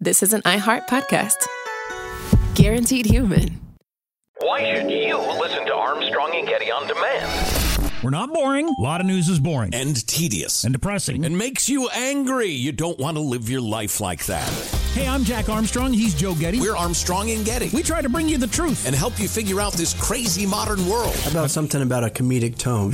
this is an iHeart podcast. Guaranteed human. Why should you listen to Armstrong and Getty on demand? We're not boring. A lot of news is boring. And tedious. And depressing. And makes you angry. You don't want to live your life like that. Hey, I'm Jack Armstrong. He's Joe Getty. We're Armstrong and Getty. We try to bring you the truth. And help you figure out this crazy modern world. How about something about a comedic tone?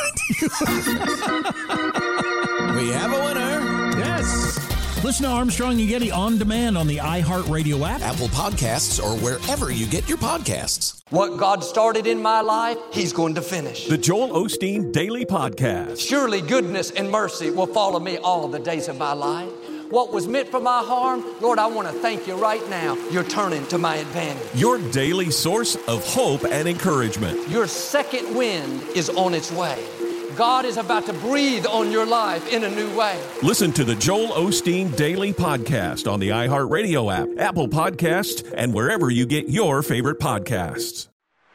We have a winner. Yes. Listen to Armstrong and Getty on demand on the iHeartRadio app, Apple Podcasts, or wherever you get your podcasts. What God started in my life, He's going to finish. The Joel Osteen Daily Podcast. Surely goodness and mercy will follow me all the days of my life. What was meant for my harm, Lord, I want to thank you right now. You're turning to my advantage. Your daily source of hope and encouragement. Your second wind is on its way. God is about to breathe on your life in a new way. Listen to the Joel Osteen Daily Podcast on the iHeartRadio app, Apple Podcasts, and wherever you get your favorite podcasts.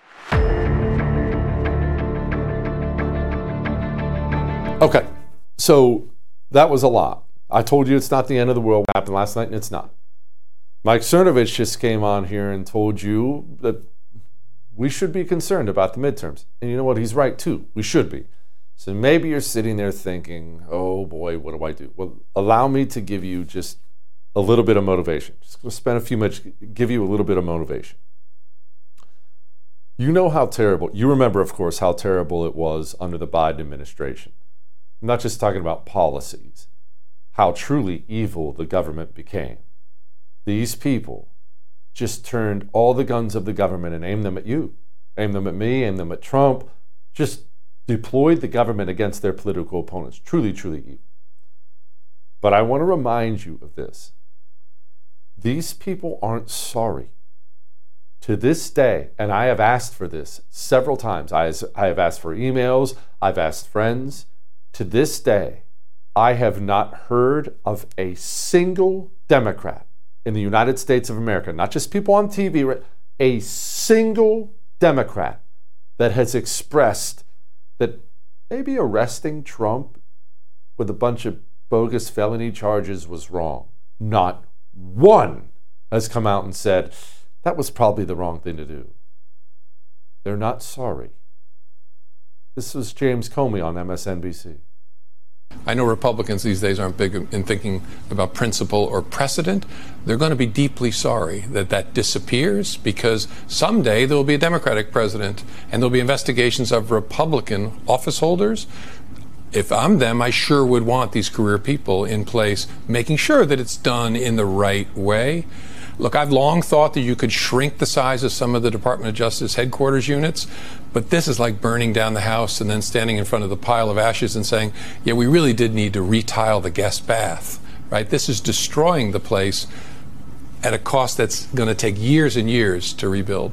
Okay, so that was a lot. I told you it's not the end of the world. What happened last night, and it's not. Mike Cernovich just came on here and told you that we should be concerned about the midterms. And you know what? He's right, too. We should be. So maybe you're sitting there thinking, oh boy, what do I do? Well, allow me to give you just a little bit of motivation. Just going to spend a few minutes, give you a little bit of motivation. You know how terrible, you remember, of course, how terrible it was under the Biden administration. I'm not just talking about policies, how truly evil the government became. These people just turned all the guns of the government and aimed them at you, aimed them at me, aimed them at Trump, just deployed the government against their political opponents. Truly, truly evil. But I want to remind you of this. These people aren't sorry. To this day, and I have asked for this several times. I have asked for emails. I've asked friends. To this day, I have not heard of a single Democrat in the United States of America, not just people on TV, a single Democrat that has expressed that maybe arresting Trump with a bunch of bogus felony charges was wrong. Not one has come out and said, that was probably the wrong thing to do. They're not sorry. This was James Comey on MSNBC. I know Republicans these days aren't big in thinking about principle or precedent. They're going to be deeply sorry that that disappears, because someday there will be a Democratic president and there'll be investigations of Republican office holders. If I'm them, I sure would want these career people in place, making sure that it's done in the right way. Look, I've long thought that you could shrink the size of some of the Department of Justice headquarters units, but this is like burning down the house and then standing in front of the pile of ashes and saying, yeah, we really did need to retile the guest bath, right? This is destroying the place at a cost that's going to take years and years to rebuild.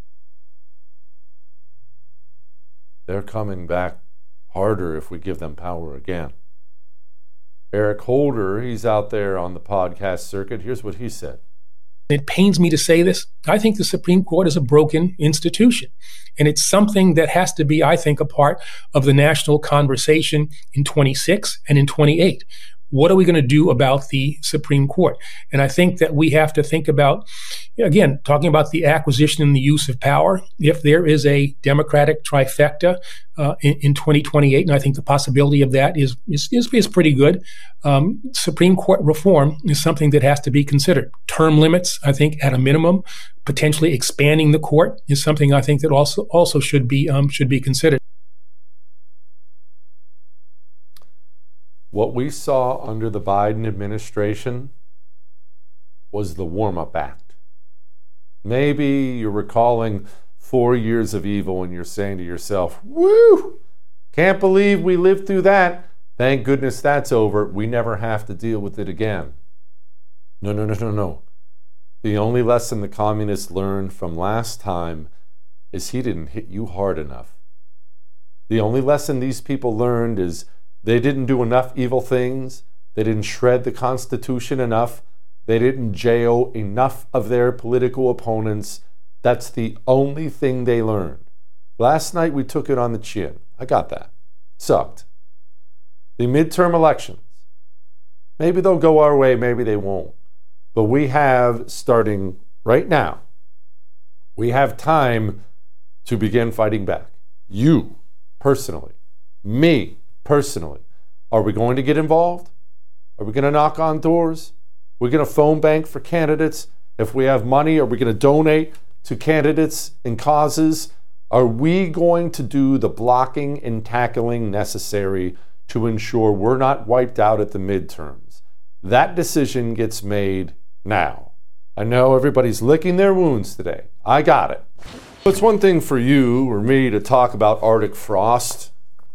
They're coming back harder if we give them power again. Eric Holder, he's out there on the podcast circuit. Here's what he said. It pains me to say this. I think the Supreme Court is a broken institution. And it's something that has to be, I think, a part of the national conversation in 26 and in 28. What are we going to do about the Supreme Court? And I think that we have to think about, again, talking about the acquisition and the use of power. If there is a Democratic trifecta in 2028, and I think the possibility of that is pretty good, Supreme Court reform is something that has to be considered. Term limits, I think, at a minimum, potentially expanding the court is something I think that also should be considered. What we saw under the Biden administration was the warm-up act. Maybe you're recalling 4 years of evil and you're saying to yourself, woo, can't believe we lived through that. Thank goodness that's over. We never have to deal with it again. No. The only lesson the communists learned from last time is he didn't hit you hard enough. The only lesson these people learned is they didn't do enough evil things. They didn't shred the Constitution enough. They didn't jail enough of their political opponents. That's the only thing they learned. Last night we took it on the chin. I got that. Sucked. The midterm elections. Maybe they'll go our way, maybe they won't. But we have, starting right now, we have time to begin fighting back. You, personally. Me, personally. Are we going to get involved? Are we going to knock on doors? We're going to phone bank for candidates. If we have money, are we going to donate to candidates and causes? Are we going to do the blocking and tackling necessary to ensure we're not wiped out at the midterms? That decision gets made now. I know everybody's licking their wounds today. I got it. It's one thing for you or me to talk about Arctic frost.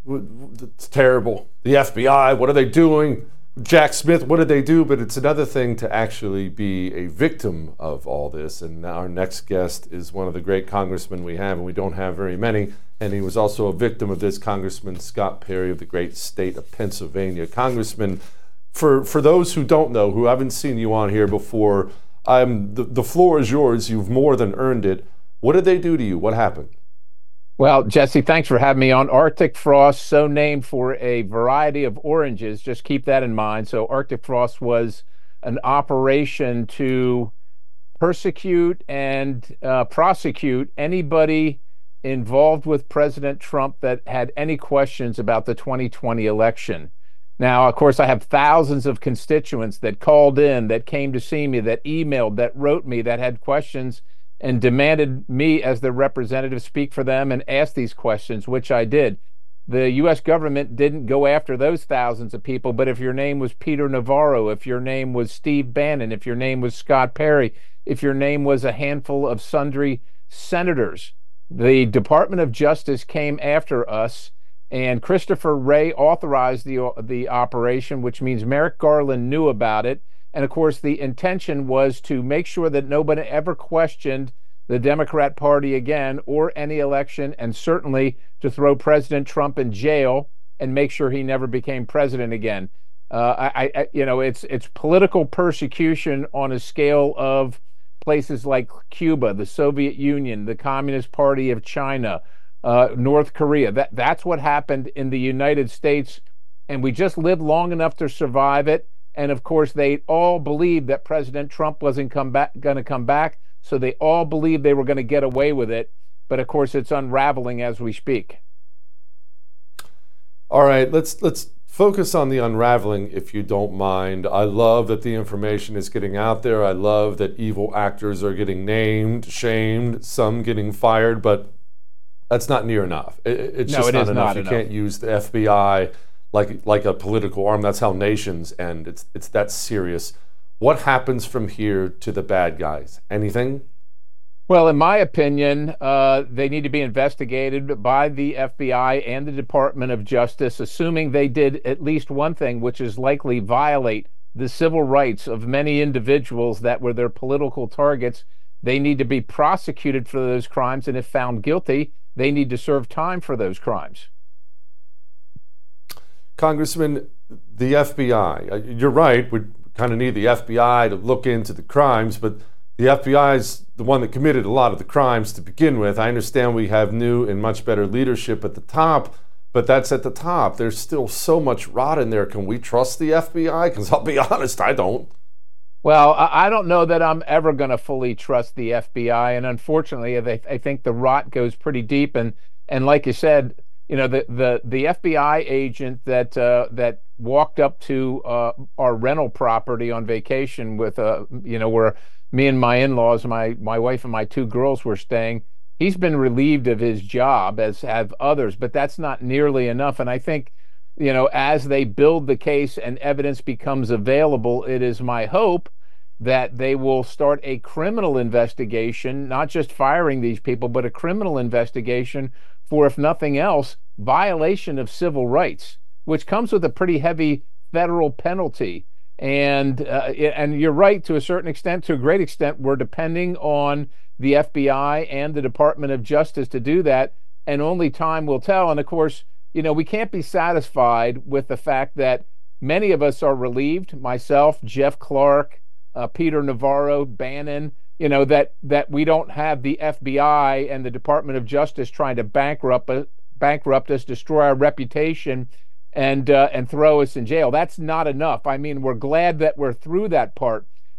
It's terrible. The FBI, what are they doing? Jack Smith, what did they do? But it's another thing to actually be a victim of all this. And our next guest is one of the great congressmen we have, and we don't have very many. And he was also a victim of this, Congressman Scott Perry of the great state of Pennsylvania. Congressman, for those who don't know, who haven't seen you on here before, the floor is yours. You've more than earned it. What did they do to you? What happened? Well, Jesse, thanks for having me on. Arctic frost, so named for a variety of oranges. Just keep that in mind. So Arctic frost was an operation to persecute and prosecute anybody involved with President Trump that had any questions about the 2020 election. Now, of course, I have thousands of constituents that called in, that came to see me, that emailed, that wrote me, that had questions and demanded me as their representative speak for them and ask these questions, which I did. The U.S. government didn't go after those thousands of people, but if your name was Peter Navarro, if your name was Steve Bannon, if your name was Scott Perry, if your name was a handful of sundry senators, the Department of Justice came after us, and Christopher Wray authorized the operation, which means Merrick Garland knew about it. And of course, the intention was to make sure that nobody ever questioned the Democrat Party again or any election, and certainly to throw President Trump in jail and make sure he never became president again. It's political persecution on a scale of places like Cuba, the Soviet Union, the Communist Party of China, North Korea. That's what happened in the United States, and we just lived long enough to survive it. And of course, they all believed that President Trump wasn't going to come back, so they all believed they were going to get away with it. But of course, it's unraveling as we speak. All right, let's focus on the unraveling, if you don't mind. I love that the information is getting out there. I love that evil actors are getting named, shamed, some getting fired, but that's not near enough. It's just not enough. You can't use the FBI like a political arm. That's how nations end. It's that serious. What happens from here to the bad guys? Anything? Well, in my opinion, they need to be investigated by the FBI and the Department of Justice, assuming they did at least one thing, which is likely violate the civil rights of many individuals that were their political targets. They need to be prosecuted for those crimes, and if found guilty, they need to serve time for those crimes. Congressman, the FBI, you're right, we kind of need the FBI to look into the crimes, but the FBI is the one that committed a lot of the crimes to begin with. I understand we have new and much better leadership at the top, but that's at the top. There's still so much rot in there. Can we trust the FBI? Because I'll be honest, I don't. Well, I don't know that I'm ever going to fully trust the FBI, and unfortunately, I think the rot goes pretty deep. And like you said, you know, the FBI agent that walked up to our rental property on vacation with where me and my in-laws, my wife and my two girls were staying, he's been relieved of his job, as have others, but that's not nearly enough. And I think, you know, as they build the case and evidence becomes available, it is my hope that they will start a criminal investigation, not just firing these people, but a criminal investigation for, if nothing else, violation of civil rights, which comes with a pretty heavy federal penalty. And you're right, to a certain extent, to a great extent, we're depending on the FBI and the Department of Justice to do that, and only time will tell. And of course, you know, we can't be satisfied with the fact that many of us are relieved, myself, Jeff Clark, Peter Navarro, Bannon, you know, that we don't have the FBI and the Department of Justice trying to bankrupt us, destroy our reputation, and throw us in jail. That's not enough. I mean, we're glad that we're through that part,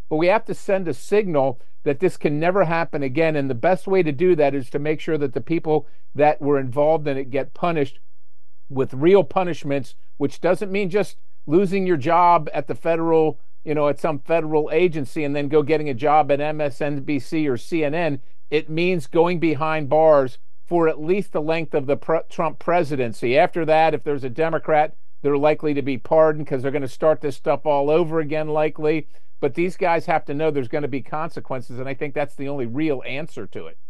but we have to send a signal that this can never happen again. And the best way to do that is to make sure that the people that were involved in it get punished with real punishments, which doesn't mean just losing your job at the federal, at some federal agency and then go getting a job at MSNBC or CNN. It means going behind bars for at least the length of the Trump presidency. After that, if there's a Democrat, they're likely to be pardoned because they're going to start this stuff all over again, likely. But these guys have to know there's going to be consequences, and I think that's the only real answer to it.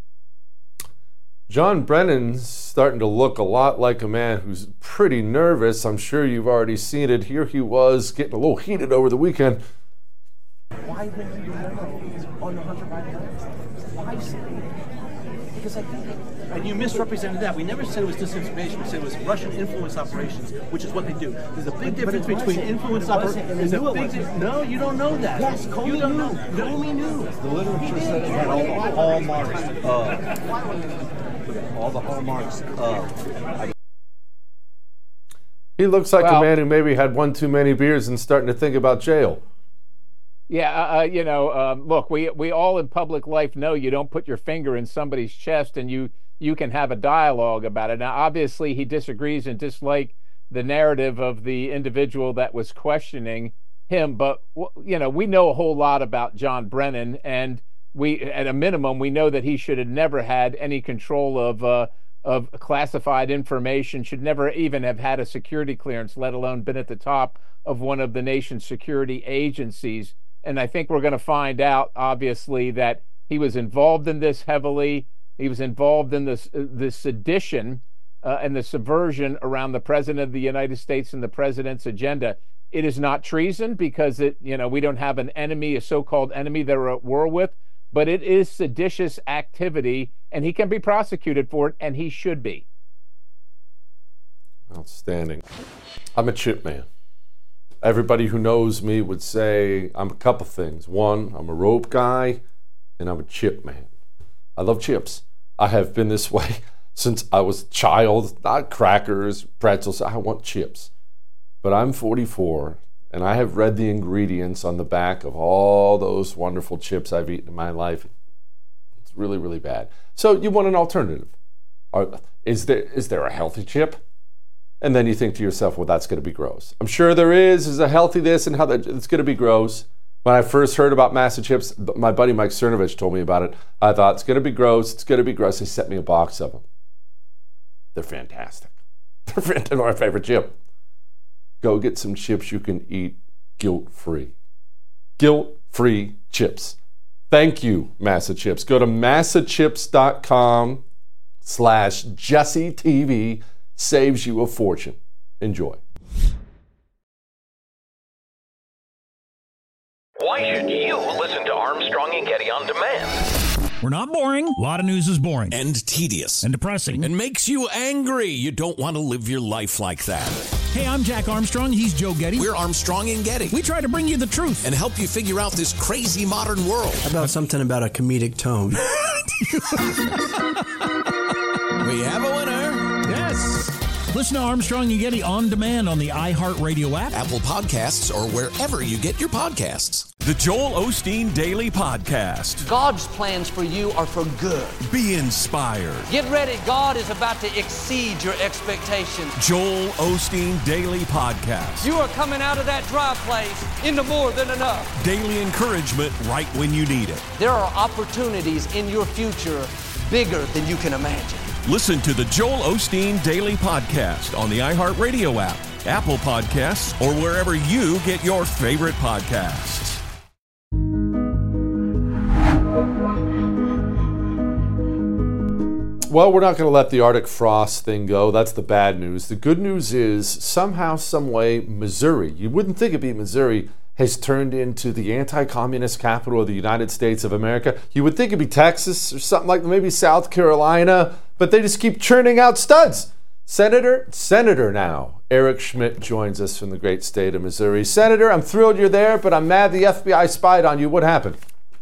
John Brennan's starting to look a lot like a man who's pretty nervous. I'm sure you've already seen it. Here he was getting a little heated over the weekend. Why didn't you know on the Hunter Biden? Why? Because and you misrepresented that. We never said it was disinformation. We said it was Russian influence operations, which is what they do. There's a big difference between influence operations. No, you don't know that. Yes, Comey knew. Comey knew. The literature said it had all the hallmarks of. He looks like a man who maybe had one too many beers and starting to think about jail. Yeah, look, we all in public life know you don't put your finger in somebody's chest and you can have a dialogue about it. Now, obviously, he disagrees and dislikes the narrative of the individual that was questioning him. But, we know a whole lot about John Brennan, and at a minimum, we know that he should have never had any control of classified information, should never even have had a security clearance, let alone been at the top of one of the nation's security agencies. And I think we're going to find out, obviously, that he was involved in this heavily. He was involved in the sedition and the subversion around the president of the United States and the president's agenda. It is not treason because we don't have an enemy, a so-called enemy that we're at war with, but it is seditious activity, and he can be prosecuted for it, and he should be. Outstanding. I'm a chip man. Everybody who knows me would say I'm a couple things. One, I'm a rope guy, and I'm a chip man. I love chips. I have been this way since I was a child. Not crackers, pretzels. I want chips. But I'm 44, and I have read the ingredients on the back of all those wonderful chips I've eaten in my life. It's really, really bad. So you want an alternative. Is there a healthy chip? And then you think to yourself, well, that's going to be gross. I'm sure there is. There's a healthy this and how it's going to be gross. When I first heard about Massa chips, my buddy Mike Cernovich told me about it. I thought, it's going to be gross. It's going to be gross. He sent me a box of them. They're fantastic. They're my favorite chip. Go get some chips you can eat guilt-free. Guilt-free chips. Thank you, Massa Chips. Go to massachips.com/JesseTV. Saves you a fortune. Enjoy. Why should you listen to Armstrong and Getty on demand? We're not boring. A lot of news is boring. And tedious. And depressing. And makes you angry. You don't want to live your life like that. Hey, I'm Jack Armstrong. He's Joe Getty. We're Armstrong and Getty. We try to bring you the truth. And help you figure out this crazy modern world. How about something about a comedic tone? We have a winner. Yes. Listen to Armstrong and Getty on demand on the iHeartRadio app, Apple Podcasts, or wherever you get your podcasts. The Joel Osteen Daily Podcast. God's plans for you are for good. Be inspired. Get ready. God is about to exceed your expectations. Joel Osteen Daily Podcast. You are coming out of that dry place into more than enough. Daily encouragement right when you need it. There are opportunities in your future bigger than you can imagine. Listen to the Joel Osteen Daily Podcast on the iHeartRadio app, Apple Podcasts, or wherever you get your favorite podcasts. Well, we're not going to let the Arctic frost thing go. That's the bad news. The good news is somehow, some way, Missouri, you wouldn't think it'd be Missouri, has turned into the anti-communist capital of the United States of America. You would think it'd be Texas or something like maybe South Carolina, but they just keep churning out studs. Senator now, Eric Schmidt joins us from the great state of Missouri. Senator, I'm thrilled you're there, but I'm mad the FBI spied on you. What happened?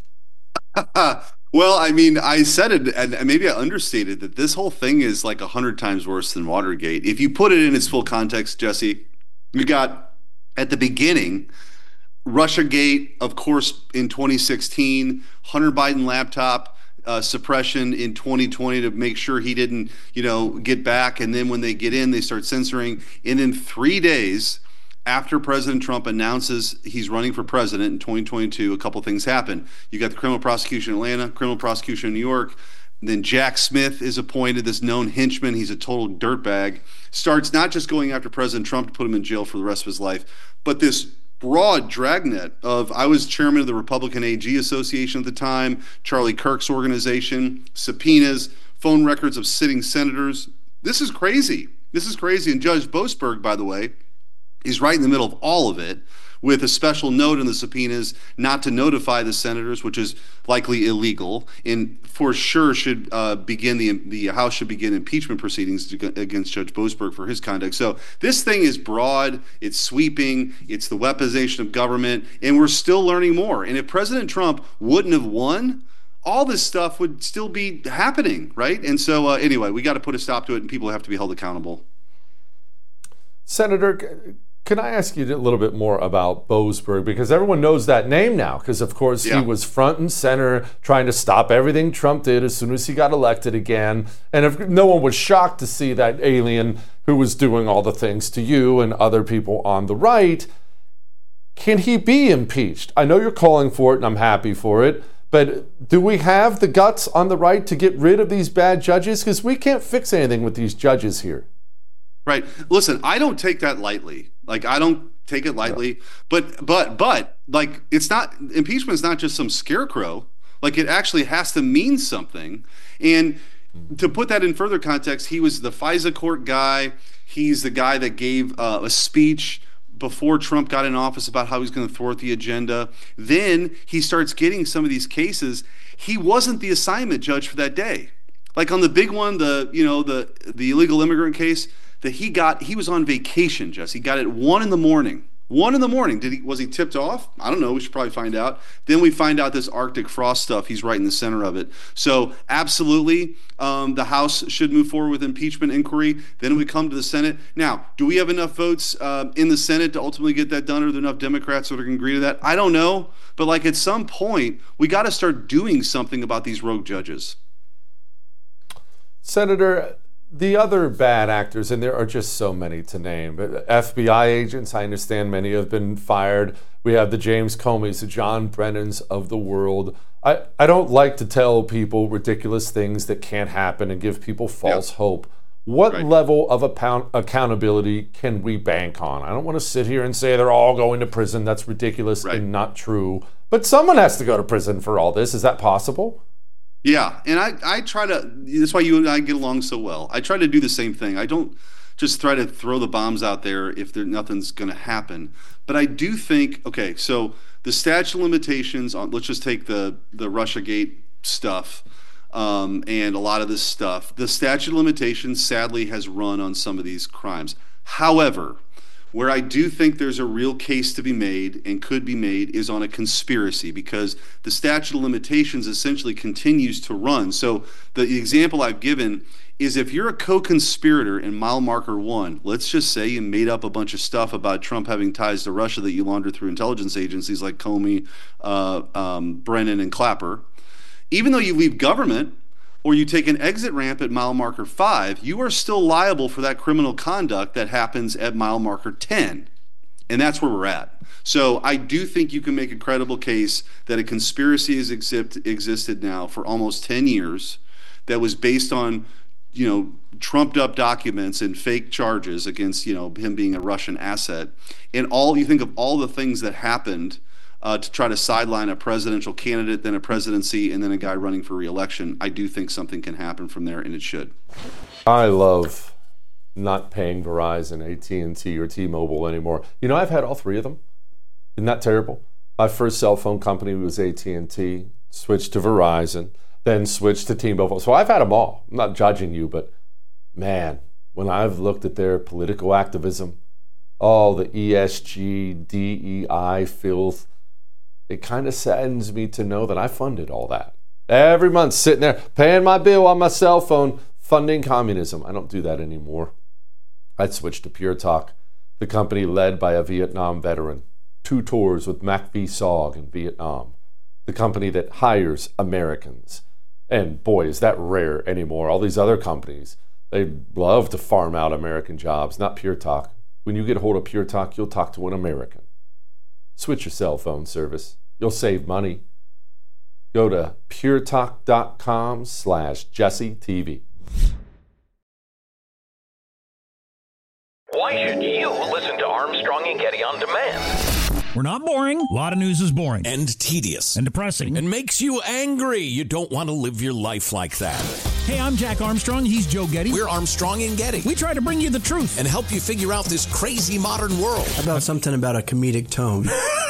Well, I mean, I said it, and maybe I understated that this whole thing is like 100 times worse than Watergate. If you put it in its full context, Jesse, you got at the beginning, Russiagate, of course, in 2016, Hunter Biden laptop suppression in 2020 to make sure he didn't, get back. And then when they get in, they start censoring. And then 3 days after President Trump announces he's running for president in 2022, a couple things happen. You got the criminal prosecution in Atlanta, criminal prosecution in New York. Then Jack Smith is appointed, this known henchman. He's a total dirtbag. Starts not just going after President Trump to put him in jail for the rest of his life, but this broad dragnet of, I was chairman of the Republican AG Association at the time, Charlie Kirk's organization, subpoenas, phone records of sitting senators. This is crazy. This is crazy. And Judge Boasberg, by the way, is right in the middle of all of it, with a special note in the subpoenas not to notify the senators, which is likely illegal, and for sure should begin the House should begin impeachment proceedings against Judge Boasberg for his conduct. So this thing is broad, it's sweeping, it's the weaponization of government, and we're still learning more. And if President Trump wouldn't have won, all this stuff would still be happening, right? And so anyway, we got to put a stop to it, and people have to be held accountable. Senator, can I ask you a little bit more about Boasberg? Because everyone knows that name now, because of course he was front and center trying to stop everything Trump did as soon as he got elected again. And if no one was shocked to see that alien who was doing all the things to you and other people on the right. Can he be impeached? I know you're calling for it and I'm happy for it, but do we have the guts on the right to get rid of these bad judges? Because we can't fix anything with these judges here. Right. Listen, I don't take that lightly. Like, I don't take it lightly. Yeah. But like, it's not, impeachment is not just some scarecrow. Like, it actually has to mean something. And to put that in further context, he was the FISA court guy. He's the guy that gave a speech before Trump got in office about how he's going to thwart the agenda. Then he starts getting some of these cases. He wasn't the assignment judge for that day. Like on the big one, the illegal immigrant case that he was on vacation, Jesse. He got it 1 a.m. 1 a.m. Was he tipped off? I don't know. We should probably find out. Then we find out this Arctic frost stuff. He's right in the center of it. So absolutely, the House should move forward with impeachment inquiry. Then we come to the Senate. Now, do we have enough votes in the Senate to ultimately get that done? Are there enough Democrats that are going to agree to that? I don't know. But like at some point, we got to start doing something about these rogue judges. Senator, the other bad actors, and there are just so many to name, but FBI agents, I understand many have been fired. We have the James Comeys, the John Brennans of the world. I don't like to tell people ridiculous things that can't happen and give people false hope. What level of accountability can we bank on? I don't want to sit here and say they're all going to prison. That's ridiculous and not true. But someone has to go to prison for all this. Is that possible? Yeah, and I try to, that's why you and I get along so well. I try to do the same thing. I don't just try to throw the bombs out there if nothing's going to happen. But I do think, okay, so the statute of limitations on, let's just take the Russiagate stuff and a lot of this stuff. The statute of limitations sadly has run on some of these crimes. However, where I do think there's a real case to be made and could be made is on a conspiracy, because the statute of limitations essentially continues to run. So the example I've given is if you're a co-conspirator in mile marker 1, let's just say you made up a bunch of stuff about Trump having ties to Russia that you laundered through intelligence agencies like Comey, Brennan, and Clapper. Even though you leave government, or you take an exit ramp at mile marker 5, you are still liable for that criminal conduct that happens at mile marker 10. And that's where we're at. So I do think you can make a credible case that a conspiracy has existed now for almost 10 years that was based on, trumped up documents and fake charges against, him being a Russian asset. And you think of all the things that happened to try to sideline a presidential candidate, then a presidency, and then a guy running for re-election. I do think something can happen from there, and it should. I love not paying Verizon, AT&T, or T-Mobile anymore. I've had all three of them. Isn't that terrible? My first cell phone company was AT&T, switched to Verizon, then switched to T-Mobile. So I've had them all. I'm not judging you, but man, when I've looked at their political activism, all the ESG, DEI filth, it kind of saddens me to know that I funded all that. Every month sitting there paying my bill on my cell phone, funding communism. I don't do that anymore. I'd switch to Pure Talk, the company led by a Vietnam veteran. 2 tours with MACV-SOG in Vietnam, the company that hires Americans. And boy, is that rare anymore. All these other companies, they love to farm out American jobs, not Pure Talk. When you get a hold of Pure Talk, you'll talk to an American. Switch your cell phone service. You'll save money. Go to puretalk.com/JesseTV. Why should you listen to Armstrong and Getty on demand? We're not boring. A lot of news is boring. And tedious. And depressing. And makes you angry. You don't want to live your life like that. Hey, I'm Jack Armstrong. He's Joe Getty. We're Armstrong and Getty. We try to bring you the truth. And help you figure out this crazy modern world. How about something about a comedic tone?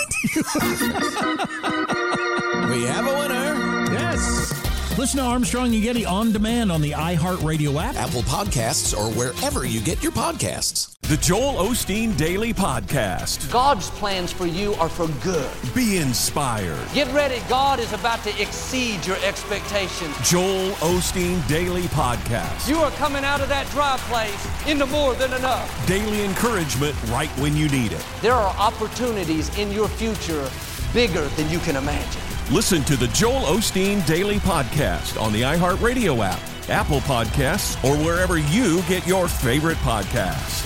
We have a winner. Yes. Listen to Armstrong and Getty on demand on the iHeartRadio app, Apple Podcasts, or wherever you get your podcasts. The Joel Osteen Daily Podcast. God's plans for you are for good. Be inspired. Get ready. God is about to exceed your expectations. Joel Osteen Daily Podcast. You are coming out of that dry place into more than enough. Daily encouragement right when you need it. There are opportunities in your future bigger than you can imagine. Listen to the Joel Osteen Daily Podcast on the iHeartRadio app, Apple Podcasts, or wherever you get your favorite podcasts.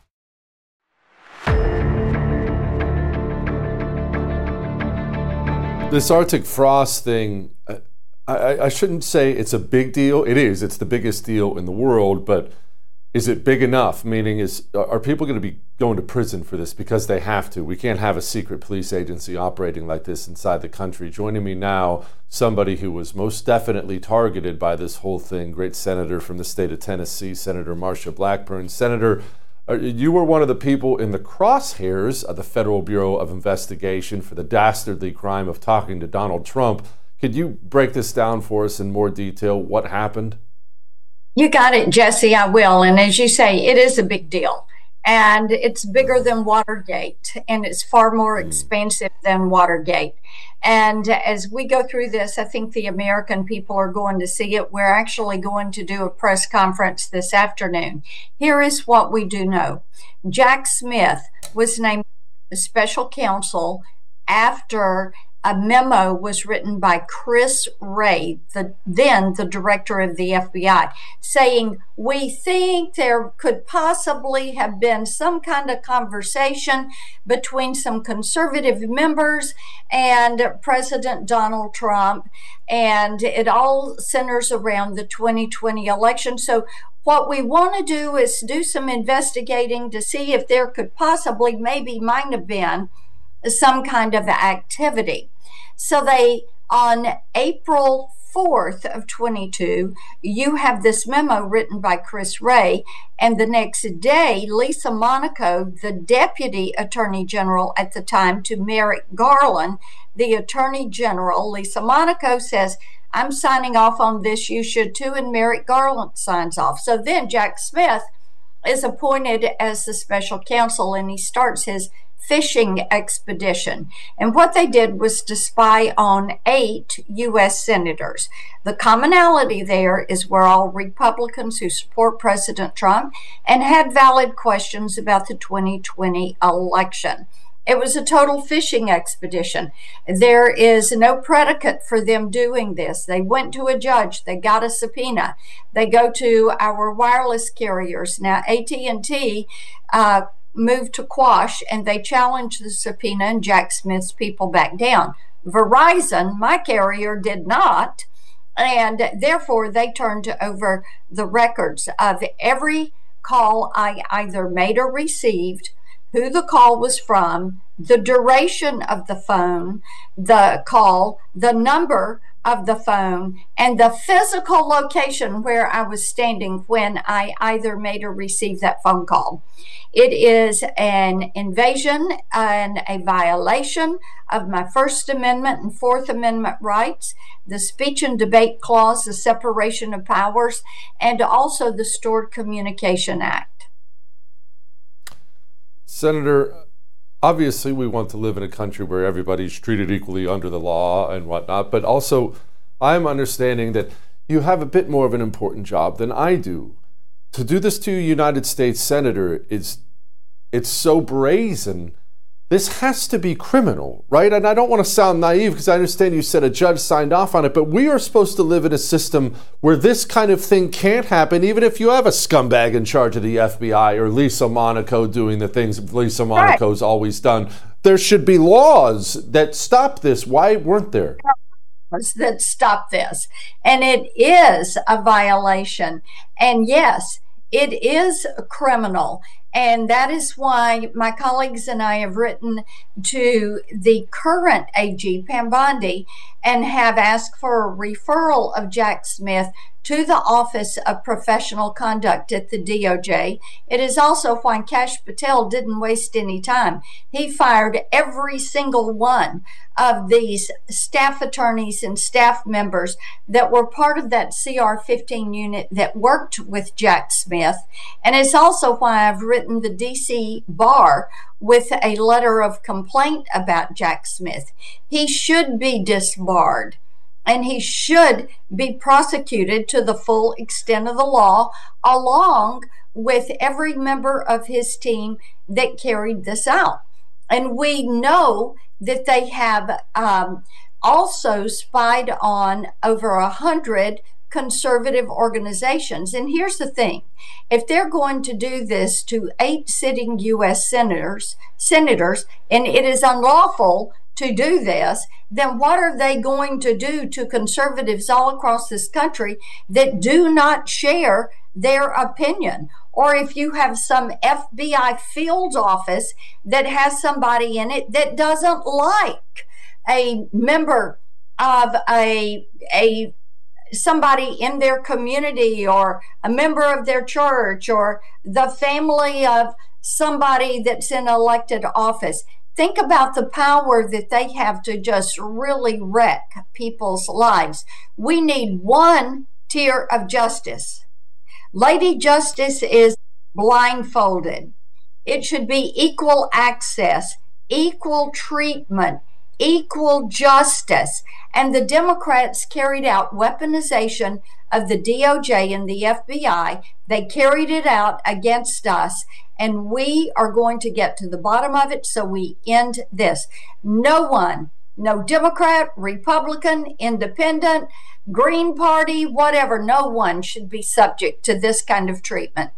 This Arctic frost thing, I shouldn't say it's a big deal. It is. It's the biggest deal in the world, but is it big enough? Meaning, are people going to be going to prison for this because they have to? We can't have a secret police agency operating like this inside the country. Joining me now, somebody who was most definitely targeted by this whole thing, great senator from the state of Tennessee, Senator Marsha Blackburn. Senator, you were one of the people in the crosshairs of the Federal Bureau of Investigation for the dastardly crime of talking to Donald Trump. Could you break this down for us in more detail? What happened? You got it, Jesse. I will. And as you say, it is a big deal. And it's bigger than Watergate. And it's far more expansive than Watergate. And as we go through this, I think the American people are going to see it. We're actually going to do a press conference this afternoon. Here is what we do know. Jack Smith was named special counsel after a memo was written by Chris Wray, then the director of the FBI, saying, we think there could possibly have been some kind of conversation between some conservative members and President Donald Trump, and it all centers around the 2020 election. So what we want to do is do some investigating to see if there could possibly, might have been some kind of activity. So they, on April 4th of 22, you have this memo written by Chris Wray, and the next day, Lisa Monaco, the deputy attorney general at the time to Merrick Garland, the attorney general, Lisa Monaco says, I'm signing off on this, you should too, and Merrick Garland signs off. So then Jack Smith is appointed as the special counsel, and he starts his fishing expedition. And what they did was to spy on 8 U.S. senators. The commonality there is we're all Republicans who support President Trump and had valid questions about the 2020 election. It was a total fishing expedition. There is no predicate for them doing this. They went to a judge. They got a subpoena. They go to our wireless carriers. Now, AT&T moved to quash, and they challenged the subpoena, and Jack Smith's people backed down. Verizon, my carrier, did not, and therefore they turned over the records of every call I either made or received, who the call was from, the duration of the phone, the call, the number of the phone, and the physical location where I was standing when I either made or received that phone call. It is an invasion and a violation of my First Amendment and Fourth Amendment rights, the Speech and Debate Clause, the Separation of Powers, and also the Stored Communication Act. Senator, obviously we want to live in a country where everybody's treated equally under the law and whatnot, but also I'm understanding that you have a bit more of an important job than I do. To do this to a United States Senator, it's so brazen this has to be criminal, right? And I don't want to sound naive because I understand you said a judge signed off on it, but we are supposed to live in a system where this kind of thing can't happen, even if you have a scumbag in charge of the FBI or Lisa Monaco doing the things Lisa Monaco's always done. There should be laws that stop this. Why weren't there? That stop this. And it is a violation. And yes, it is criminal. And that is why my colleagues and I have written to the current AG, Pam Bondi, and have asked for a referral of Jack Smith to the Office of Professional Conduct at the DOJ. It is also why Kash Patel didn't waste any time. He fired every single one of these staff attorneys and staff members that were part of that CR-15 unit that worked with Jack Smith. And it's also why I've written the DC Bar with a letter of complaint about Jack Smith. He should be disbarred, and he should be prosecuted to the full extent of the law, along with every member of his team that carried this out. And we know that they have also spied on over 100 conservative organizations. And here's the thing. If they're going to do this to 8 sitting U.S. senators, and it is unlawful to do this, then what are they going to do to conservatives all across this country that do not share their opinion? Or if you have some FBI field office that has somebody in it that doesn't like a member of somebody in their community or a member of their church or the family of somebody that's in elected office. Think about the power that they have to just really wreck people's lives. We need one tier of justice. Lady Justice is blindfolded. It should be equal access, equal treatment, equal justice. And the Democrats carried out weaponization of the DOJ and the FBI. They carried it out against us, and we are going to get to the bottom of it so we end this. No one, no Democrat, Republican, Independent, Green Party, whatever, no one should be subject to this kind of treatment.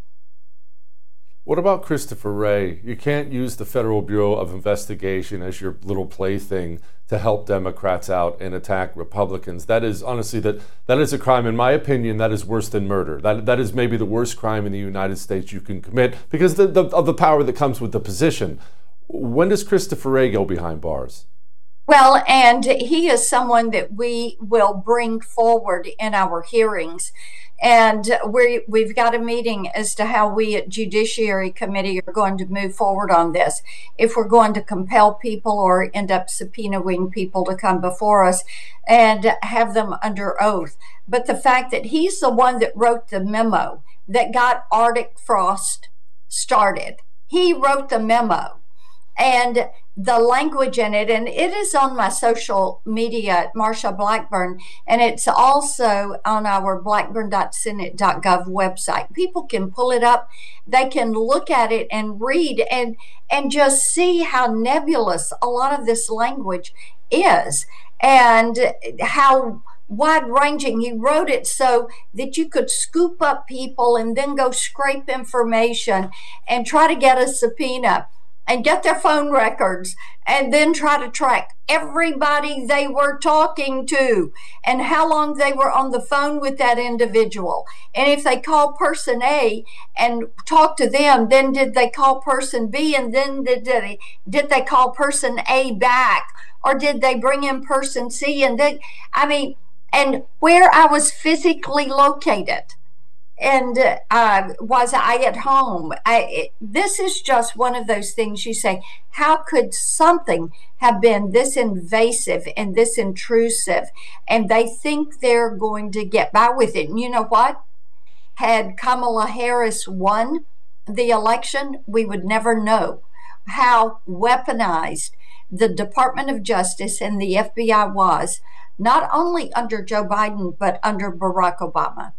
What about Christopher Wray? You can't use the Federal Bureau of Investigation as your little plaything to help Democrats out and attack Republicans. That is, honestly, that is a crime. In my opinion, that is worse than murder. That is maybe the worst crime in the United States you can commit because of the power that comes with the position. When does Christopher Wray go behind bars? Well, and he is someone that we will bring forward in our hearings. And we've got a meeting as to how we at Judiciary Committee are going to move forward on this. If we're going to compel people or end up subpoenaing people to come before us and have them under oath. But the fact that he's the one that wrote the memo that got Arctic Frost started. He wrote the memo. And the language in it, and it is on my social media at Marsha Blackburn, and it's also on our blackburn.senate.gov website. People can pull it up, they can look at it and read and just see how nebulous a lot of this language is and how wide-ranging. He wrote it so that you could scoop up people and then go scrape information and try to get a subpoena and get their phone records and then try to track everybody they were talking to and how long they were on the phone with that individual. And if they call person A and talk to them, then did they call person B and then did they call person A back? Or did they bring in person C? And and where I was physically located. And was I at home? This is just one of those things you say, how could something have been this invasive and this intrusive? And they think they're going to get by with it. And you know what? Had Kamala Harris won the election, we would never know how weaponized the Department of Justice and the FBI was, not only under Joe Biden, but under Barack Obama.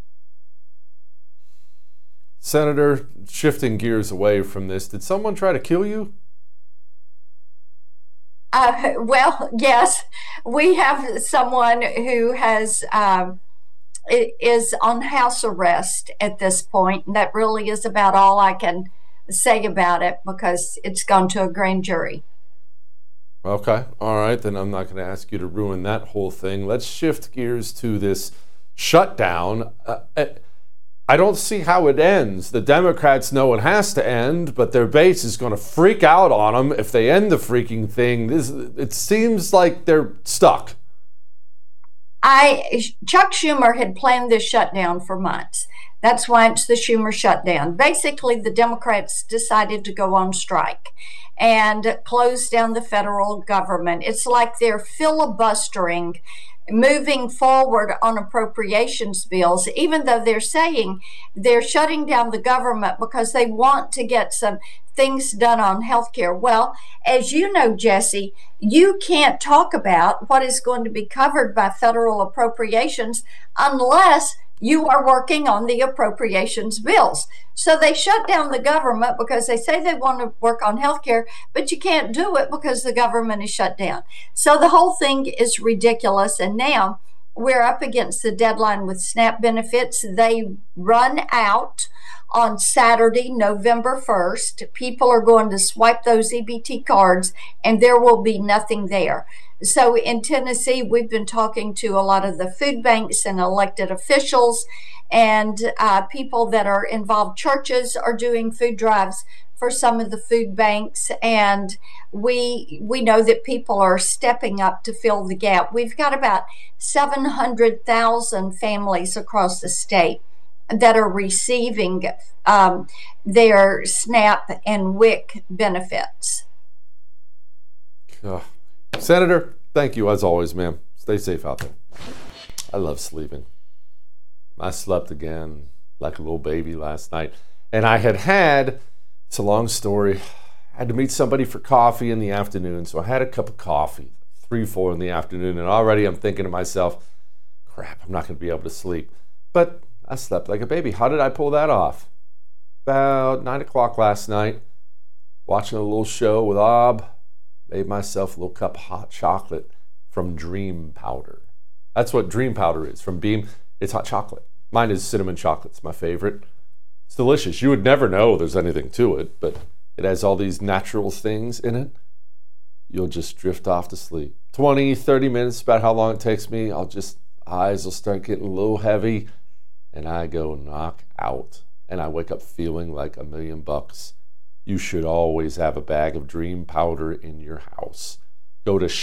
Senator, shifting gears away from this, did someone try to kill you? Well, yes, we have someone who is on house arrest at this point, and that really is about all I can say about it because it's gone to a grand jury. Okay, all right, then I'm not going to ask you to ruin that whole thing. Let's shift gears to this shutdown. I don't see how it ends. The Democrats know it has to end, but their base is going to freak out on them if they end the freaking thing. It seems like they're stuck. Chuck Schumer had planned this shutdown for months. That's why it's the Schumer shutdown. Basically, the Democrats decided to go on strike and close down the federal government. It's like they're filibustering moving forward on appropriations bills, even though they're saying they're shutting down the government because they want to get some things done on healthcare. Well, as you know, Jesse, you can't talk about what is going to be covered by federal appropriations unless you are working on the appropriations bills. So they shut down the government because they say they want to work on healthcare, but you can't do it because the government is shut down. So the whole thing is ridiculous. And now we're up against the deadline with SNAP benefits. They run out on Saturday, November 1st. People are going to swipe those EBT cards and there will be nothing there. So in Tennessee, we've been talking to a lot of the food banks and elected officials and people that are involved. Churches are doing food drives for some of the food banks, and we know that people are stepping up to fill the gap. We've got about 700,000 families across the state that are receiving their SNAP and WIC benefits. Senator, thank you as always, ma'am. Stay safe out there. I love sleeping. I slept again like a little baby last night. And I had, it's a long story, I had to meet somebody for coffee in the afternoon. So I had a cup of coffee, 3, 4 in the afternoon. And already I'm thinking to myself, crap, I'm not going to be able to sleep. But I slept like a baby. How did I pull that off? About 9 o'clock last night, watching a little show with Ob. Made myself a little cup of hot chocolate from Dream Powder. That's what Dream Powder is, from Beam. It's hot chocolate. Mine is cinnamon chocolate. It's my favorite. It's delicious. You would never know there's anything to it, but it has all these natural things in it. You'll just drift off to sleep. 20, 30 minutes, about how long it takes me. Eyes will start getting a little heavy, and I go knock out. And I wake up feeling like $1,000,000. You should always have a bag of Dream Powder in your house. Go to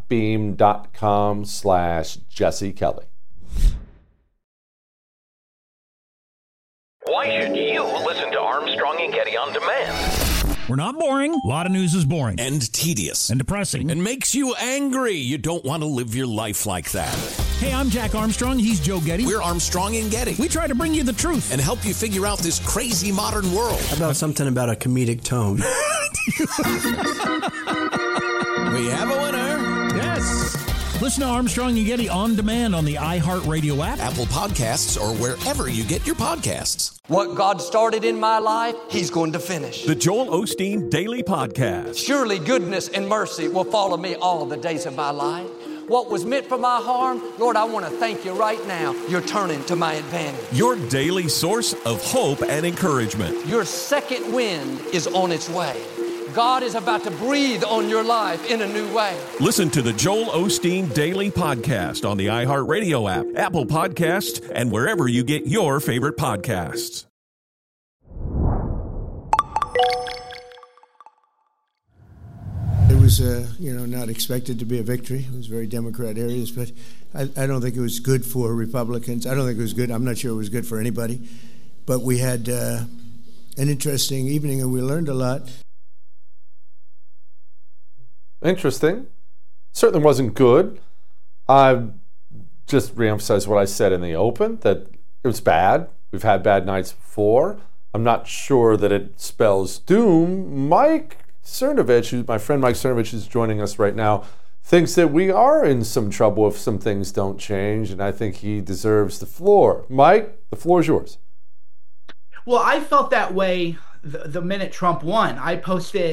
shopbeam.com/Jesse Kelly. Why should you listen to Armstrong and Getty on demand? We're not boring. A lot of news is boring. And tedious. And depressing. And makes you angry. You don't want to live your life like that. Hey, I'm Jack Armstrong. He's Joe Getty. We're Armstrong and Getty. We try to bring you the truth. And help you figure out this crazy modern world. How about something about a comedic tone? We have a winner. Yes. Listen to Armstrong and Getty on demand on the iHeartRadio app, Apple Podcasts, or wherever you get your podcasts. What God started in my life, He's going to finish. The Joel Osteen Daily Podcast. Surely goodness and mercy will follow me all the days of my life. What was meant for my harm, Lord, I want to thank you right now. You're turning to my advantage. Your daily source of hope and encouragement. Your second wind is on its way. God is about to breathe on your life in a new way. Listen to the Joel Osteen Daily Podcast on the iHeartRadio app, Apple Podcasts, and wherever you get your favorite podcasts. It was, not expected to be a victory. It was very Democrat areas, but I don't think it was good for Republicans. I don't think it was good. I'm not sure it was good for anybody. But we had an interesting evening, and we learned a lot. Interesting. Certainly wasn't good. I just reemphasize what I said in the open, that it was bad. We've had bad nights before. I'm not sure that it spells doom. Mike Cernovich, my friend Mike Cernovich, is joining us right now, thinks that we are in some trouble if some things don't change, and I think he deserves the floor. Mike, the floor is yours. Well, I felt that way the minute Trump won. I posted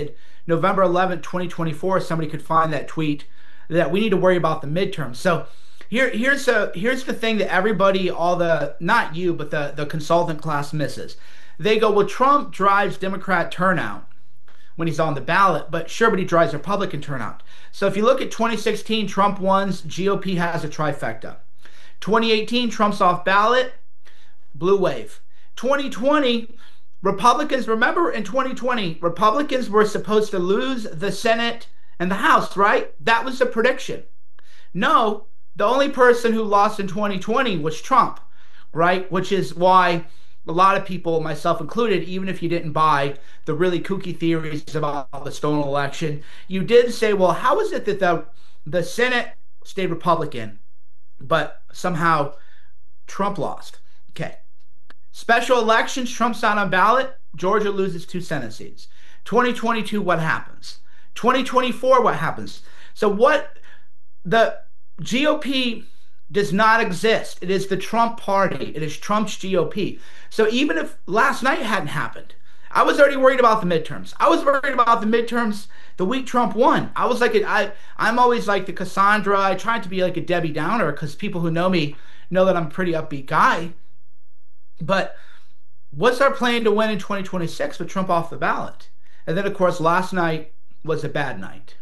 November 11th, 2024, somebody could find that tweet that we need to worry about the midterms. So here's the thing that everybody, not you, but the consultant class misses. They go, well, Trump drives Democrat turnout when he's on the ballot, but he drives Republican turnout. So if you look at 2016, Trump wins, GOP has a trifecta. 2018, Trump's off ballot, blue wave. 2020, Republicans, remember in 2020, Republicans were supposed to lose the Senate and the House, right? That was the prediction. No, the only person who lost in 2020 was Trump, right? Which is why a lot of people, myself included, even if you didn't buy the really kooky theories about the stolen election, you did say, well, how is it that the Senate stayed Republican, but somehow Trump lost? Okay. Special elections, Trump's not on ballot, Georgia loses 2 Senate seats. 2022, what happens? 2024, what happens? So the GOP does not exist. It is the Trump party. It is Trump's GOP. So even if last night hadn't happened, I was already worried about the midterms. I was worried about the midterms the week Trump won. I was like, I'm always like the Cassandra. I tried to be like a Debbie Downer because people who know me know that I'm a pretty upbeat guy. But what's our plan to win in 2026 with Trump off the ballot? And then, of course, last night was a bad night.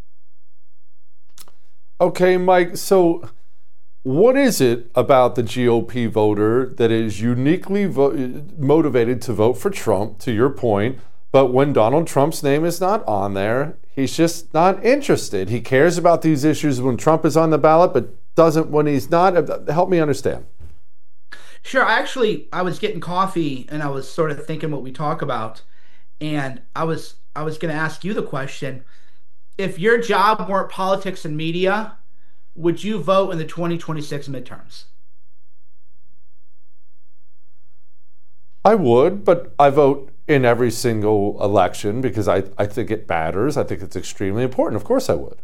Okay, Mike, so what is it about the GOP voter that is uniquely motivated to vote for Trump, to your point, but when Donald Trump's name is not on there, he's just not interested? He cares about these issues when Trump is on the ballot, but doesn't when he's not? Help me understand. Sure. I was getting coffee and I was sort of thinking what we talk about. And I was going to ask you the question, if your job weren't politics and media, would you vote in the 2026 midterms? I would, but I vote in every single election because I think it matters. I think it's extremely important. Of course I would.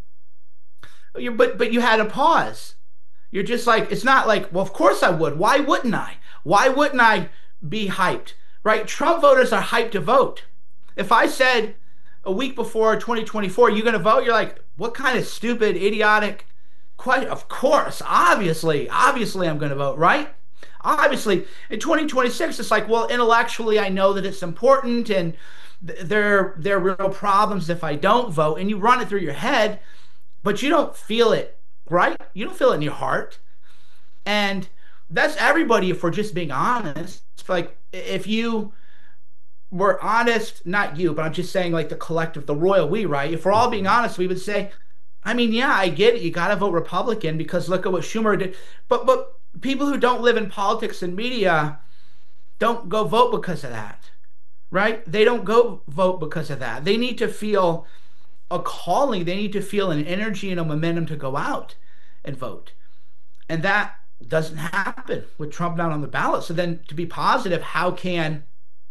But you had a pause. You're just like, it's not like, well, of course I would. Why wouldn't I? Why wouldn't I be hyped? Right? Trump voters are hyped to vote. If I said a week before 2024, you're going to vote, you're like, what kind of stupid, idiotic question? Of course, obviously I'm going to vote, right? Obviously, in 2026, it's like, well, intellectually, I know that it's important and there are real problems if I don't vote. And you run it through your head, but you don't feel it. Right? You don't feel it in your heart. And that's everybody if we're just being honest. It's like if you were honest, not you, but I'm just saying like the collective, the royal we, right? If we're all being honest, we would say, I mean, yeah, I get it. You got to vote Republican because look at what Schumer did. But people who don't live in politics and media don't go vote because of that, right? They don't go vote because of that. They need to feel a calling. They need to feel an energy and a momentum to go out and vote. And that doesn't happen with Trump not on the ballot. So then to be positive, how can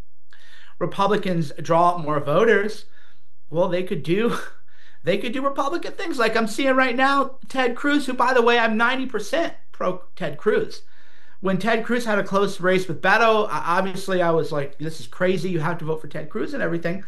Republicans draw out more voters? Well, they could do Republican things like I'm seeing right now, Ted Cruz, who, by the way, I'm 90% pro Ted Cruz. When Ted Cruz had a close race with Beto, obviously I was like, this is crazy. You have to vote for Ted Cruz and everything.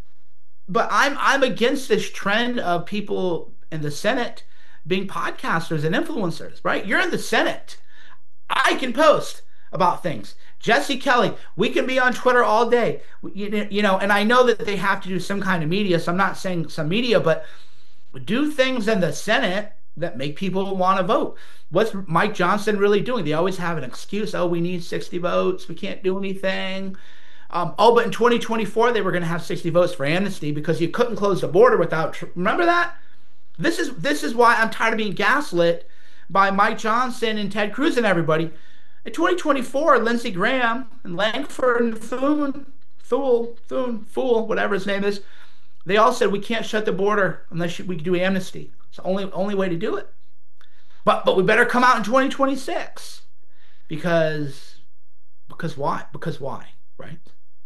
But I'm against this trend of people in the Senate being podcasters and influencers, right? You're in the Senate. I can post about things. Jesse Kelly, we can be on Twitter all day, you know, and I know that they have to do some kind of media, so I'm not saying some media, but do things in the Senate that make people want to vote. What's Mike Johnson really doing? They always have an excuse. Oh, we need 60 votes. We can't do anything. But in 2024, they were going to have 60 votes for amnesty because you couldn't close the border without. Remember that? This is why I'm tired of being gaslit by Mike Johnson and Ted Cruz and everybody. In 2024, Lindsey Graham and Langford and Thune, whatever his name is, they all said we can't shut the border unless we do amnesty. It's the only way to do it. But we better come out in 2026 because why? Because why? Right?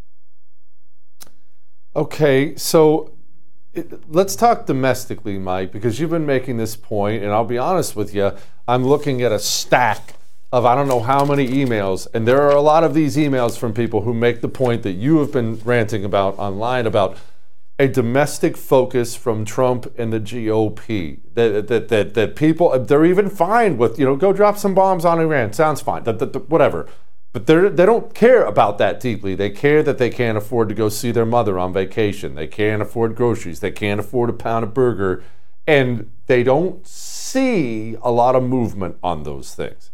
Okay, so let's talk domestically, Mike, because you've been making this point, and I'll be honest with you, I'm looking at a stack of I don't know how many emails, and there are a lot of these emails from people who make the point that you have been ranting about online about a domestic focus from Trump and the GOP. That people, they're even fine with, go drop some bombs on Iran. Sounds fine. Whatever. But they don't care about that deeply. They care that they can't afford to go see their mother on vacation. They can't afford groceries. They can't afford a pound of burger. And they don't see a lot of movement on those things.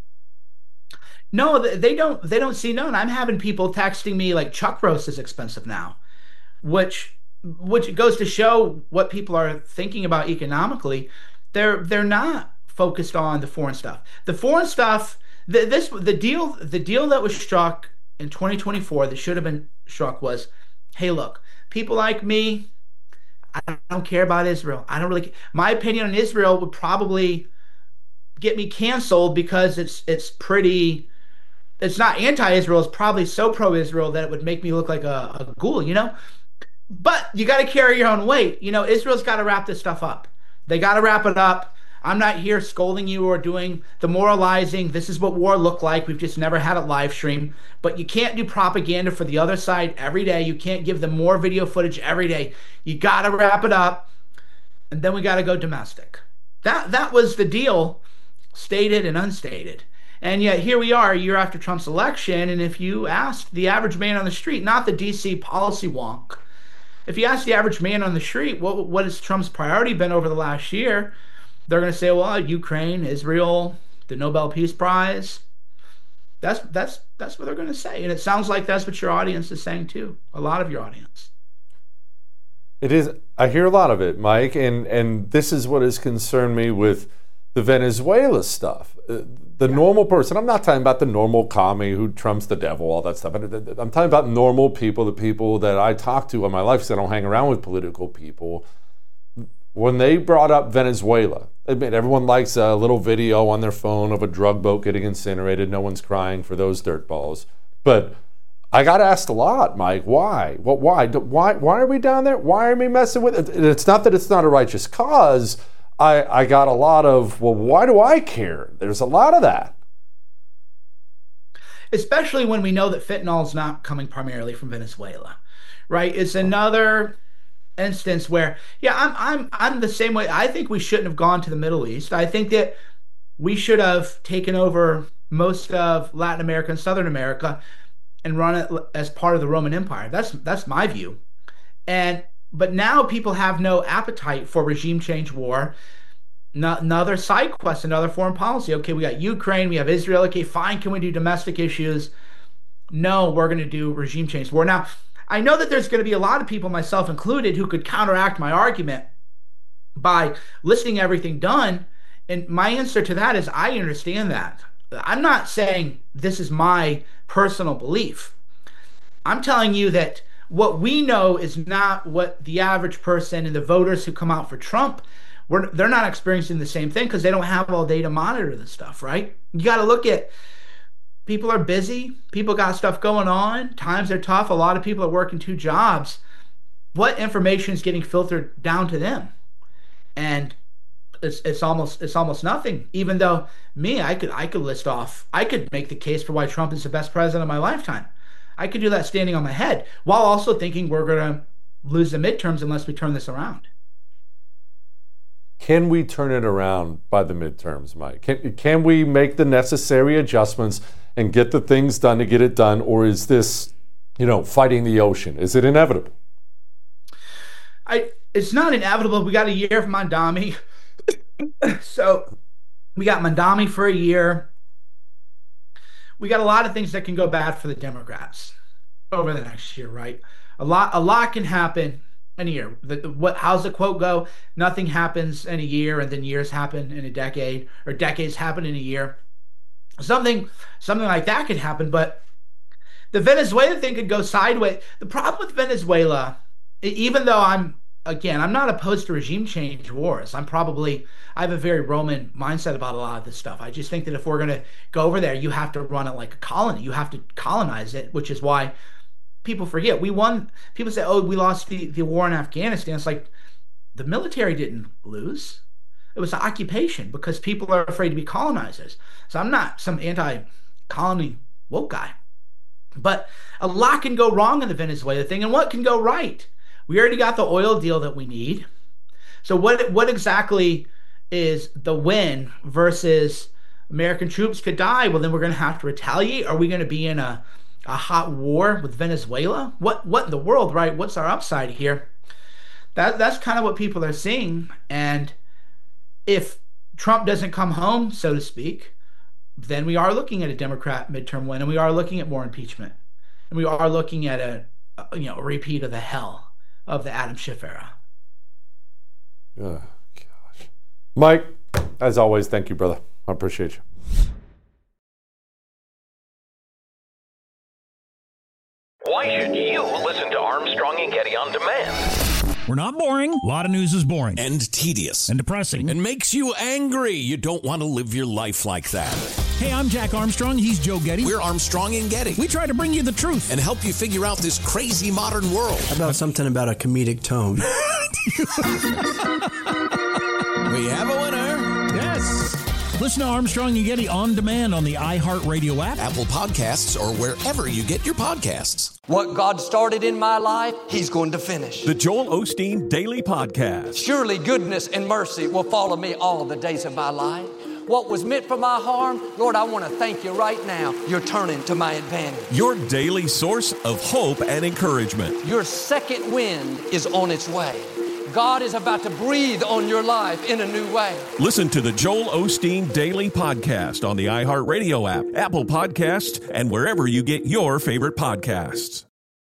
No, they don't see none. I'm having people texting me like chuck roast is expensive now, which goes to show what people are thinking about economically. They're not focused on the foreign stuff. The foreign stuff, the deal that was struck in 2024 that should have been struck was, hey, look, people like me, I don't care about Israel. I don't really. My opinion on Israel would probably get me canceled because it's pretty. It's not anti-Israel. It's probably so pro-Israel that it would make me look like a ghoul, But you got to carry your own weight. Israel's got to wrap this stuff up. They got to wrap it up. I'm not here scolding you or doing the moralizing. This is what war looked like. We've just never had it live stream. But you can't do propaganda for the other side every day. You can't give them more video footage every day. You got to wrap it up. And then we got to go domestic. That was the deal, stated and unstated. And yet here we are a year after Trump's election, and if you ask the average man on the street, not the DC policy wonk, if you ask the average man on the street, what has Trump's priority been over the last year, they're going to say, well, Ukraine, Israel, the Nobel Peace Prize. That's what they're going to say. And it sounds like that's what your audience is saying too, a lot of your audience. It is. I hear a lot of it, Mike, and this is what has concerned me with the Venezuela stuff. The normal person, I'm not talking about the normal commie who Trump's the devil, all that stuff. I'm talking about normal people, the people that I talk to in my life, because I don't hang around with political people. When they brought up Venezuela, I mean, everyone likes a little video on their phone of a drug boat getting incinerated. No one's crying for those dirtballs. But I got asked a lot, Mike, why? Why are we down there? Why are we messing with it? It's not that it's not a righteous cause. I got a lot of, well, why do I care? There's a lot of that. Especially when we know that fentanyl is not coming primarily from Venezuela, right? It's another instance where, I'm the same way. I think we shouldn't have gone to the Middle East. I think that we should have taken over most of Latin America and Southern America and run it as part of the Roman Empire. That's my view. But now people have no appetite for regime change war. Another side quest, another foreign policy. Okay, we got Ukraine, we have Israel. Okay, fine, can we do domestic issues? No, we're going to do regime change war. Now, I know that there's going to be a lot of people, myself included, who could counteract my argument by listing everything done. And my answer to that is I understand that. I'm not saying this is my personal belief. I'm telling you that what we know is not what the average person and the voters who come out for Trump, they're not experiencing the same thing because they don't have all day to monitor this stuff, right? You got to look at, people are busy, people got stuff going on, times are tough, a lot of people are working 2 jobs. What information is getting filtered down to them? And it's almost nothing. Even though I could list off, I could make the case for why Trump is the best president of my lifetime. I could do that standing on my head while also thinking we're going to lose the midterms unless we turn this around. Can we turn it around by the midterms, Mike? Can we make the necessary adjustments and get the things done to get it done? Or is this, fighting the ocean? Is it inevitable? It's not inevitable. We got a year of Mandami. So we got Mandami for a year. We got a lot of things that can go bad for the Democrats over the next year, right? A lot can happen in a year. How's the quote go? Nothing happens in a year, and then years happen in a decade, or decades happen in a year. Something like that could happen, but the Venezuela thing could go sideways. The problem with Venezuela, even though I'm not opposed to regime change wars. I have a very Roman mindset about a lot of this stuff. I just think that if we're going to go over there, you have to run it like a colony. You have to colonize it, which is why people forget. We won. People say, oh, we lost the war in Afghanistan. It's like the military didn't lose. It was an occupation because people are afraid to be colonizers. So I'm not some anti-colony woke guy. But a lot can go wrong in the Venezuela thing. And what can go right? We already got the oil deal that we need. So what exactly is the win versus American troops could die? Well, then we're going to have to retaliate. Are we going to be in a hot war with Venezuela? What in the world, right? What's our upside here? That's kind of what people are seeing. And if Trump doesn't come home, so to speak, then we are looking at a Democrat midterm win, and we are looking at more impeachment, and we are looking at a repeat of the hell of the Adam Schiff era. Oh, gosh. Mike, as always, thank you, brother. I appreciate you. Why should you listen to Armstrong and Getty on demand? We're not boring. A lot of news is boring. And tedious. And depressing. And makes you angry. You don't want to live your life like that. Hey, I'm Jack Armstrong. He's Joe Getty. We're Armstrong and Getty. We try to bring you the truth. And help you figure out this crazy modern world. How about something about a comedic tone? We have a winner. Yes. Listen to Armstrong and Getty on demand on the iHeartRadio app, Apple Podcasts, or wherever you get your podcasts. What God started in my life, He's going to finish. The Joel Osteen Daily Podcast. Surely goodness and mercy will follow me all the days of my life. What was meant for my harm, Lord, I want to thank you right now. You're turning to my advantage. Your daily source of hope and encouragement. Your second wind is on its way. God is about to breathe on your life in a new way. Listen to the Joel Osteen Daily Podcast on the iHeartRadio app, Apple Podcasts, and wherever you get your favorite podcasts.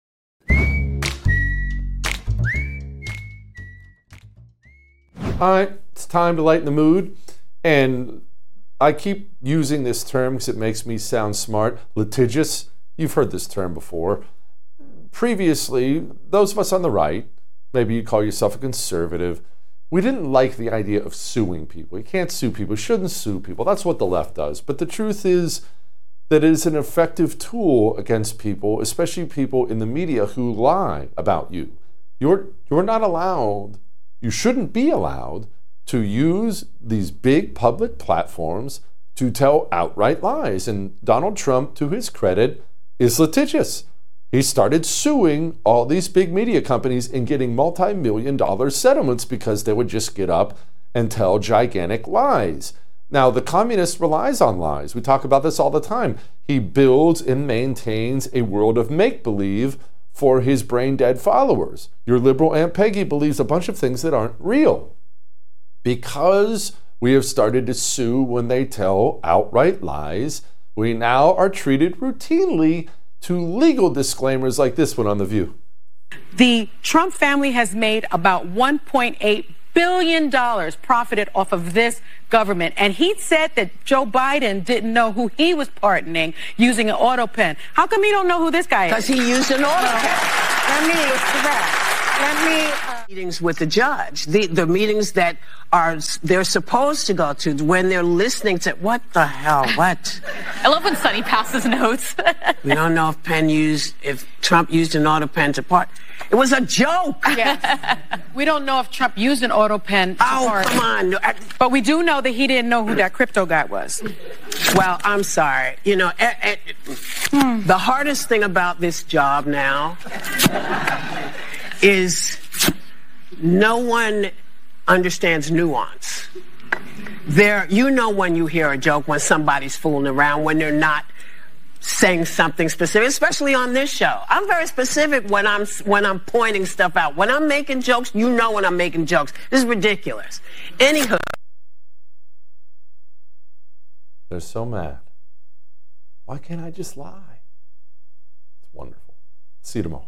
All right, it's time to lighten the mood. And I keep using this term because it makes me sound smart. Litigious. You've heard this term before. Previously, those of us on the right, maybe you call yourself a conservative, we didn't like the idea of suing people. You can't sue people. You shouldn't sue people. That's what the left does. But the truth is that it is an effective tool against people, especially people in the media who lie about you. You're not allowed, you shouldn't be allowed to use these big public platforms to tell outright lies. And Donald Trump, to his credit, is litigious. He started suing all these big media companies and getting multi-million-dollar settlements because they would just get up and tell gigantic lies. Now, the communist relies on lies. We talk about this all the time. He builds and maintains a world of make-believe for his brain-dead followers. Your liberal Aunt Peggy believes a bunch of things that aren't real. Because we have started to sue when they tell outright lies, we now are treated routinely to legal disclaimers like this one on The View. The Trump family has made about $1.8 billion profited off of this government. And he said that Joe Biden didn't know who he was pardoning using an auto pen. How come he don't know who this guy is? Because he used an auto pen. Meetings with the judge, the meetings that they're supposed to go to when they're listening to what the hell, what? I love when Sonny passes notes. We don't know if Trump used an auto pen to part. It was a joke. Yes. We don't know if Trump used an auto pen to part. Come on. But we do know that he didn't know who that crypto guy was. Well, I'm sorry. You know, the hardest thing about this job now is no one understands nuance. You know when you hear a joke, when somebody's fooling around, when they're not saying something specific, especially on this show. I'm very specific when I'm pointing stuff out. When I'm making jokes, you know when I'm making jokes. This is ridiculous. Anywho. They're so mad. Why can't I just lie? It's wonderful. See you tomorrow.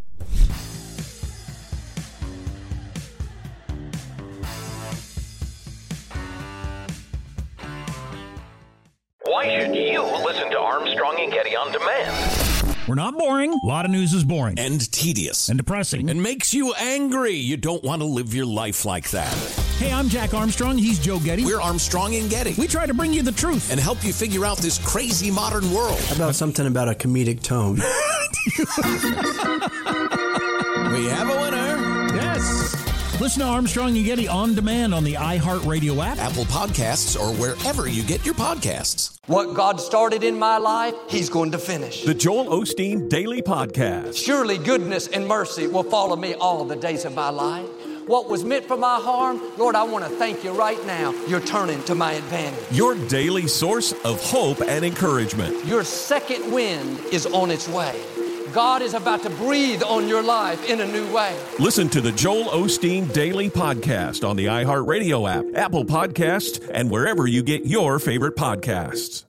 Why should you listen to Armstrong and Getty on demand? We're not boring. A lot of news is boring. And tedious. And depressing. And makes you angry. You don't want to live your life like that. Hey, I'm Jack Armstrong. He's Joe Getty. We're Armstrong and Getty. We try to bring you the truth. And help you figure out this crazy modern world. How about something about a comedic tone? We have a winner. Yes. Listen to Armstrong and Getty on demand on the iHeartRadio app, Apple Podcasts, or wherever you get your podcasts. What God started in my life, He's going to finish. The Joel Osteen Daily Podcast. Surely goodness and mercy will follow me all the days of my life. What was meant for my harm, Lord, I want to thank you right now. You're turning to my advantage. Your daily source of hope and encouragement. Your second wind is on its way. God is about to breathe on your life in a new way. Listen to the Joel Osteen Daily Podcast on the iHeartRadio app, Apple Podcasts, and wherever you get your favorite podcasts.